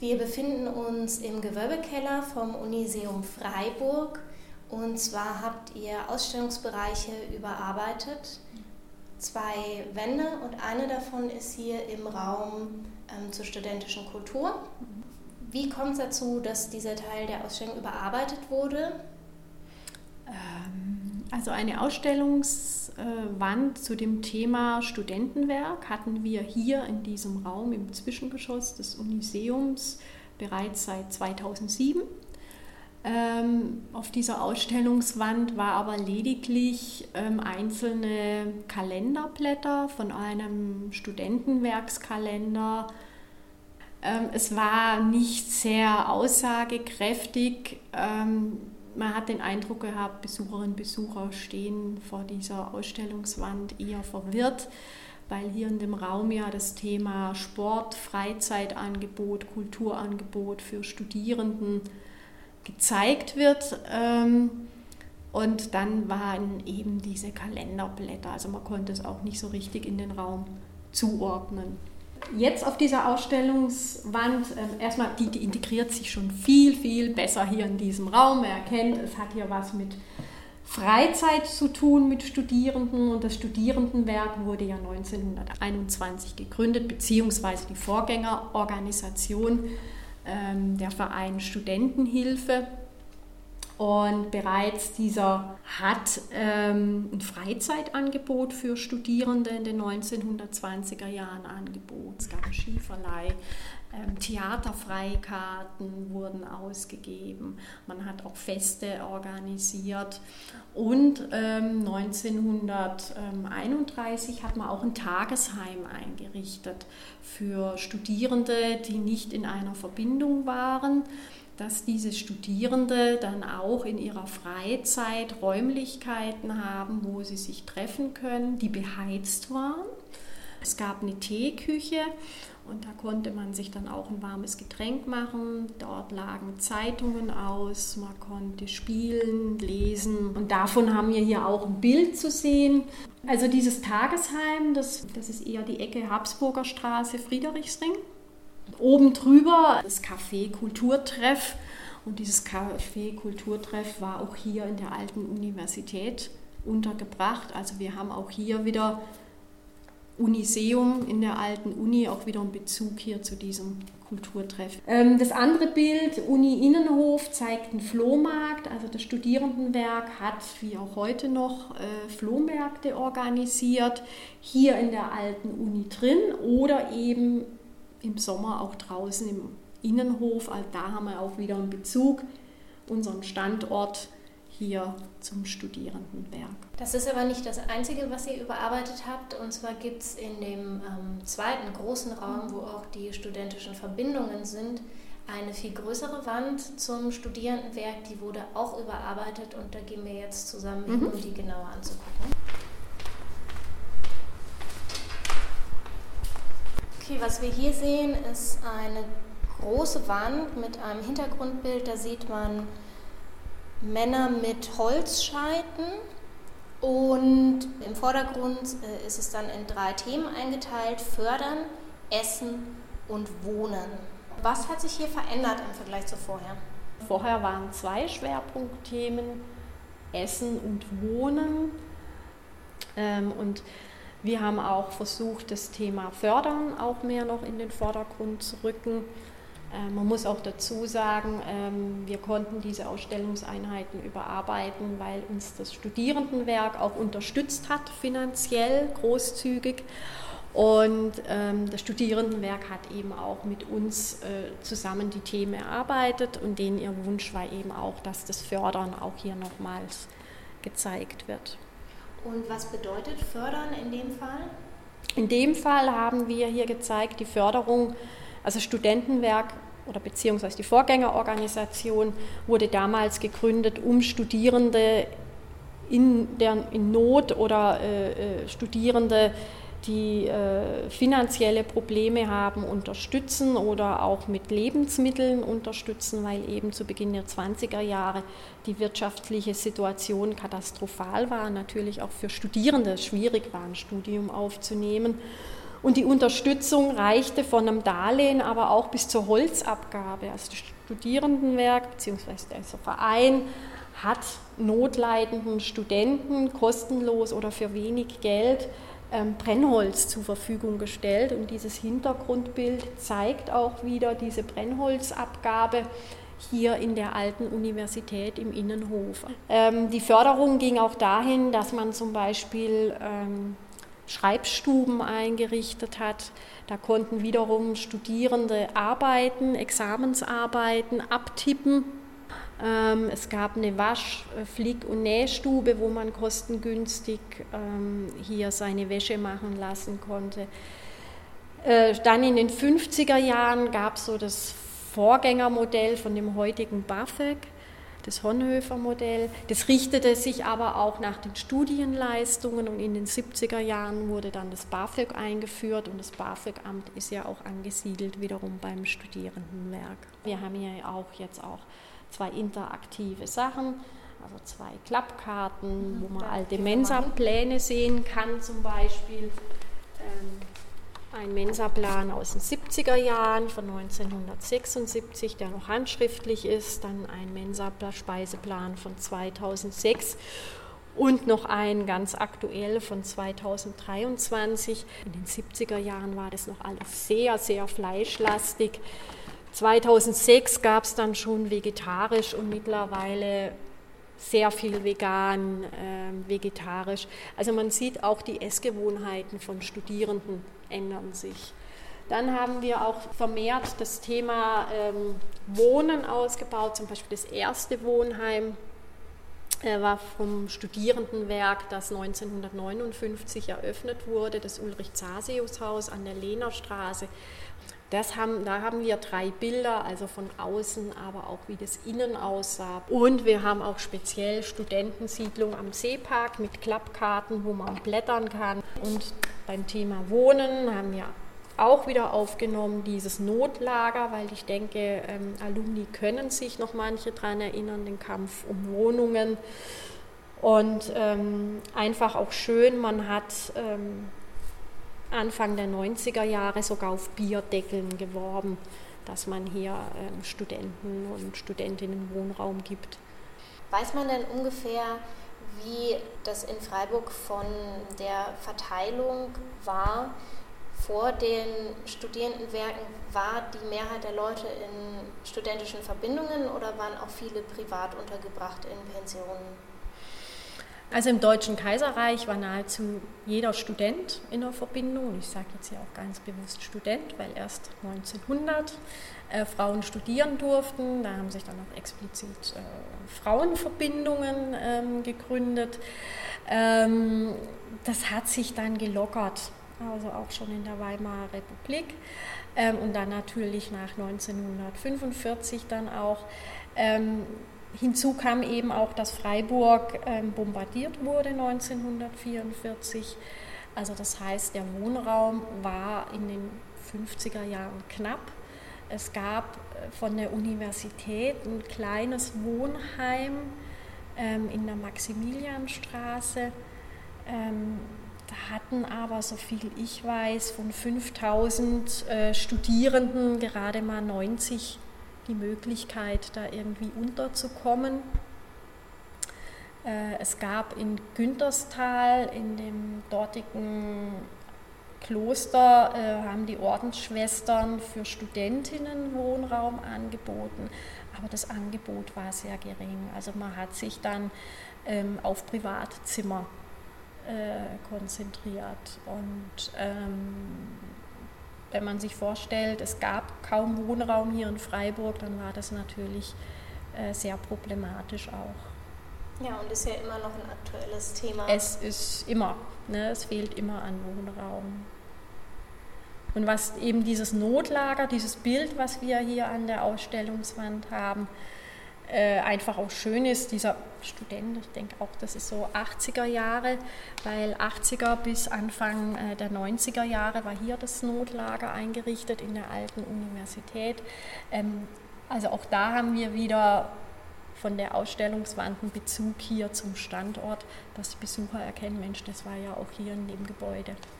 Wir befinden uns im Gewölbekeller vom Uniseum Freiburg und zwar habt ihr Ausstellungsbereiche überarbeitet. 2 Wände und eine davon ist hier im Raum zur studentischen Kultur. Wie kommt es dazu, dass dieser Teil der Ausstellung überarbeitet wurde? Also eine Ausstellungswand zu dem Thema Studentenwerk hatten wir hier in diesem Raum im Zwischengeschoss des Uniseums bereits seit 2007. Auf dieser Ausstellungswand war aber lediglich einzelne Kalenderblätter von einem Studentenwerkskalender. Es war nicht sehr aussagekräftig. Man hat den Eindruck gehabt, Besucherinnen und Besucher stehen vor dieser Ausstellungswand eher verwirrt, weil hier in dem Raum ja das Thema Sport, Freizeitangebot, Kulturangebot für Studierenden gezeigt wird. Und dann waren eben diese Kalenderblätter, also man konnte es auch nicht so richtig in den Raum zuordnen. Jetzt auf dieser Ausstellungswand, erstmal, die integriert sich schon viel, viel besser hier in diesem Raum. Man erkennt, es hat hier was mit Freizeit zu tun, mit Studierenden. Und das Studierendenwerk wurde ja 1921 gegründet, beziehungsweise die Vorgängerorganisation, der Verein Studentenhilfe. Und bereits dieser hat ein Freizeitangebot für Studierende in den 1920er Jahren angeboten. Es gab einen Skiverleih, Theaterfreikarten wurden ausgegeben, man hat auch Feste organisiert. Und 1931 hat man auch ein Tagesheim eingerichtet für Studierende, die nicht in einer Verbindung waren, dass diese Studierende dann auch in ihrer Freizeit Räumlichkeiten haben, wo sie sich treffen können, die beheizt waren. Es gab eine Teeküche und da konnte man sich dann auch ein warmes Getränk machen. Dort lagen Zeitungen aus, man konnte spielen, lesen und davon haben wir hier auch ein Bild zu sehen. Also dieses Tagesheim, das ist eher die Ecke Habsburger Straße, Friedrichsring. Oben drüber das Café Kulturtreff und dieses Café Kulturtreff war auch hier in der alten Universität untergebracht. Also wir haben auch hier wieder Uniseum in der alten Uni, auch wieder einen Bezug hier zu diesem Kulturtreff. Das andere Bild, Uni-Innenhof, zeigt einen Flohmarkt. Also das Studierendenwerk hat, wie auch heute noch, Flohmärkte organisiert, hier in der alten Uni drin oder eben im Sommer auch draußen im Innenhof. Also da haben wir auch wieder einen Bezug, unseren Standort hier zum Studierendenwerk. Das ist aber nicht das Einzige, was ihr überarbeitet habt. Und zwar gibt es in dem zweiten großen Raum, wo auch die studentischen Verbindungen sind, eine viel größere Wand zum Studierendenwerk. Die wurde auch überarbeitet und da gehen wir jetzt zusammen hin, um die genauer anzugucken. Okay, was wir hier sehen, ist eine große Wand mit einem Hintergrundbild. Da sieht man Männer mit Holzscheiten und im Vordergrund ist es dann in 3 Themen eingeteilt: Fördern, Essen und Wohnen. Was hat sich hier verändert im Vergleich zu vorher? Vorher waren 2 Schwerpunktthemen, Essen und Wohnen. Und wir haben auch versucht, das Thema Fördern auch mehr noch in den Vordergrund zu rücken. Man muss auch dazu sagen, wir konnten diese Ausstellungseinheiten überarbeiten, weil uns das Studierendenwerk auch unterstützt hat, finanziell großzügig. Und das Studierendenwerk hat eben auch mit uns zusammen die Themen erarbeitet und denen ihr Wunsch war eben auch, dass das Fördern auch hier nochmals gezeigt wird. Und was bedeutet Fördern in dem Fall? In dem Fall haben wir hier gezeigt, die Förderung, also Studentenwerk oder beziehungsweise die Vorgängerorganisation wurde damals gegründet, um Studierende in Not oder Studierende, die finanzielle Probleme haben, unterstützen oder auch mit Lebensmitteln unterstützen, weil eben zu Beginn der 20er Jahre die wirtschaftliche Situation katastrophal war, natürlich auch für Studierende schwierig war, ein Studium aufzunehmen. Und die Unterstützung reichte von einem Darlehen aber auch bis zur Holzabgabe. Also das Studierendenwerk bzw. der Verein hat notleidenden Studenten kostenlos oder für wenig Geld Brennholz zur Verfügung gestellt. Und dieses Hintergrundbild zeigt auch wieder diese Brennholzabgabe hier in der alten Universität im Innenhof. Die Förderung ging auch dahin, dass man zum Beispiel Schreibstuben eingerichtet hat. Da konnten wiederum Studierende arbeiten, Examensarbeiten abtippen. Es gab eine Wasch-, Flick- und Nähstube, wo man kostengünstig hier seine Wäsche machen lassen konnte. Dann in den 50er Jahren gab es so das Vorgängermodell von dem heutigen BAföG, das Honhöfer-Modell. Das richtete sich aber auch nach den Studienleistungen und in den 70er Jahren wurde dann das BAföG eingeführt und das BAföG-Amt ist ja auch angesiedelt wiederum beim Studierendenwerk. Wir haben hier auch jetzt auch 2 interaktive Sachen, also 2 Klappkarten, wo man alte Mensa-Pläne sehen kann, zum Beispiel ein Mensaplan aus den 70er Jahren von 1976, der noch handschriftlich ist, dann ein Mensa-Speiseplan von 2006 und noch ein ganz aktuell von 2023. In den 70er Jahren war das noch alles sehr, sehr fleischlastig. 2006 gab es dann schon vegetarisch und mittlerweile sehr viel vegan, vegetarisch. Also man sieht auch, die Essgewohnheiten von Studierenden ändern sich. Dann haben wir auch vermehrt das Thema Wohnen ausgebaut, zum Beispiel das erste Wohnheim war vom Studierendenwerk, das 1959 eröffnet wurde, das Ulrich-Zasius-Haus an der Lehnerstraße. Da haben wir 3 Bilder, also von außen, aber auch wie das innen aussah. Und wir haben auch speziell Studentensiedlung am Seepark mit Klappkarten, wo man blättern kann. Und beim Thema Wohnen haben wir auch wieder aufgenommen dieses Notlager, weil ich denke, Alumni können sich noch manche daran erinnern, den Kampf um Wohnungen. Und einfach auch schön, man hat Anfang der 90er Jahre sogar auf Bierdeckeln geworben, dass man hier Studenten und Studentinnen Wohnraum gibt. Weiß man denn ungefähr, wie das in Freiburg von der Verteilung war? Vor den Studierendenwerken war die Mehrheit der Leute in studentischen Verbindungen oder waren auch viele privat untergebracht in Pensionen? Also im Deutschen Kaiserreich war nahezu jeder Student in der Verbindung. Ich sage jetzt hier auch ganz bewusst Student, weil erst 1900 Frauen studieren durften. Da haben sich dann auch explizit Frauenverbindungen gegründet. Das hat sich dann gelockert, also auch schon in der Weimarer Republik und dann natürlich nach 1945 dann auch. Hinzu kam eben auch, dass Freiburg bombardiert wurde 1944. Also das heißt, der Wohnraum war in den 50er Jahren knapp. Es gab von der Universität ein kleines Wohnheim in der Maximilianstraße. Da hatten aber, so viel ich weiß, von 5000 Studierenden gerade mal 90 die Möglichkeit, da irgendwie unterzukommen. Es gab in Günterstal, in dem dortigen Kloster, haben die Ordensschwestern für Studentinnen Wohnraum angeboten, aber das Angebot war sehr gering. Also man hat sich dann auf Privatzimmer konzentriert und wenn man sich vorstellt, es gab kaum Wohnraum hier in Freiburg, dann war das natürlich sehr problematisch auch. Ja, und ist ja immer noch ein aktuelles Thema. Es ist immer, es fehlt immer an Wohnraum. Und was eben dieses Notlager, dieses Bild, was wir hier an der Ausstellungswand haben, einfach auch schön ist, dieser Student, ich denke auch, das ist so 80er Jahre, weil 80er bis Anfang der 90er Jahre war hier das Notlager eingerichtet in der alten Universität. Also auch da haben wir wieder von der Ausstellungswand einen Bezug hier zum Standort, dass die Besucher erkennen, Mensch, das war ja auch hier in dem Gebäude.